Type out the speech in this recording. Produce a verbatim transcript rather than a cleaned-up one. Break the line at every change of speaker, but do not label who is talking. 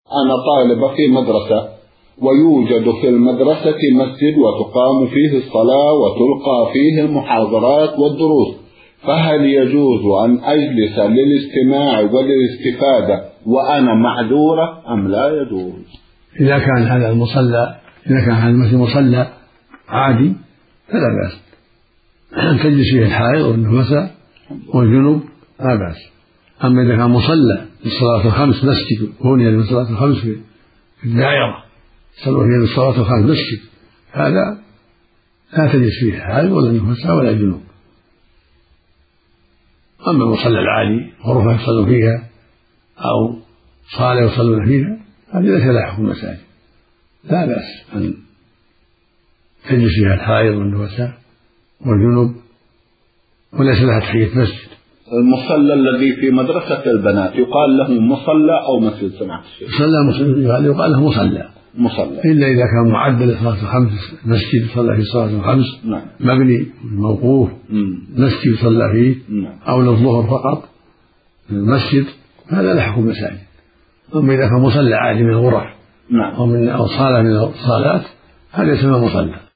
أنا طالبة في مدرسة ويوجد في المدرسة مسجد وتقام فيه الصلاة وتلقى فيه المحاضرات والدروس، فهل يجوز أن أجلس للاستماع وللاستفادة وأنا معذورة أم لا يجوز؟
إذا كان هذا المصلى إذا كان هذا المسجد مصلى عادي فلا بأس أن تجلس فيه الحائض والنفساء والجنوب لا بأس. أما إذا كان مصلى للصلاة الخمس مسجد بني للصلاة الخمس في الدائرة صلوا فيه للصلاة الخمس مسجد، هذا لا تجلس فيه الحائض ولا النفساء ولا الجنوب. أما المصلى العالي غرفة يصلوا فيها أو صالة يصلون فيها هذه ليس لها حكم المساجد، لا بأس أن تجلس فيها الحائض والنفساء والجنوب وليس لها تحية مسجد.
المصلى الذي في مدرسة البنات يقال له مصلى أو مسجد؟ سمعت الشيخ
مصلى مصلى يقال له مصلى
مصلى
إلا إذا كان معدل لصلاة الخمس مسجد صلى فيه صلاة الخمس
نعم.
مبني موقوف مسجد صلى فيه
نعم.
أو للظهر فقط المسجد هذا لا حكم مساجد. أما إذا كان مصلى عادي من الغرف
نعم.
أو من أو صالة من الصالات هذا يسمى مصلى.